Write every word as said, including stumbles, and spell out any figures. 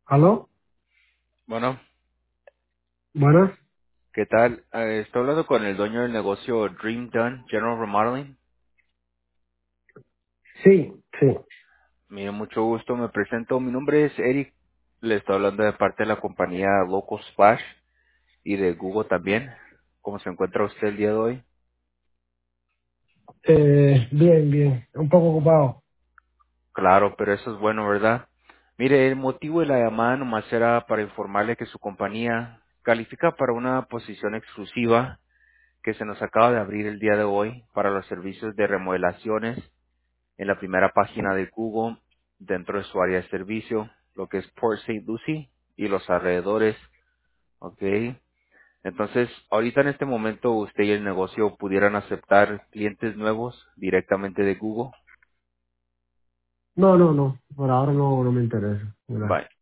¿Aló? Bueno, Buenas. ¿qué tal? Eh, estoy hablando con el dueño del negocio Dream Done General Remodeling. Sí, sí. Mire, mucho gusto, me presento. Mi nombre es Eric. Le estoy hablando de parte de la compañía Local Splash y de Google también. ¿Cómo se encuentra usted el día de hoy? Eh, bien, bien. Un poco ocupado. Claro, pero eso es bueno, ¿verdad? Mire, el motivo de la llamada nomás era para informarle que su compañía califica para una posición exclusiva que se nos acaba de abrir el día de hoy para los servicios de remodelaciones en la primera página de Google dentro de su área de servicio, lo que es Port Saint Lucie y los alrededores, ¿ok? Entonces, ahorita en este momento usted y el negocio pudieran aceptar clientes nuevos directamente de Google. No, no, no. Por ahora no, no me interesa. Bye. Gracias.